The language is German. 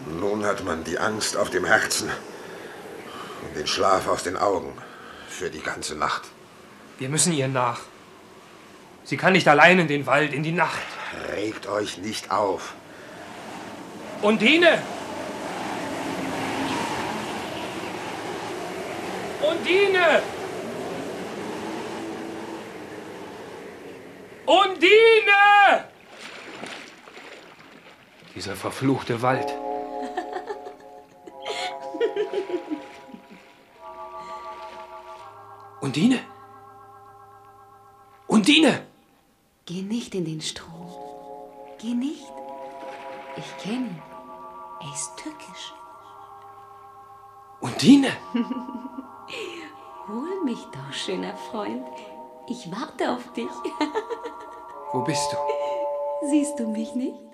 Nun hat man die Angst auf dem Herzen und den Schlaf aus den Augen für die ganze Nacht. Wir müssen ihr nach. Sie kann nicht allein in den Wald, in die Nacht. Regt euch nicht auf. Undine! Undine! Undine! Dieser verfluchte Wald. Undine? Undine! Geh nicht in den Strom. Geh nicht. Ich kenne ihn. Er ist tückisch. Undine! Hol mich doch, schöner Freund. Ich warte auf dich. Wo bist du? Siehst du mich nicht?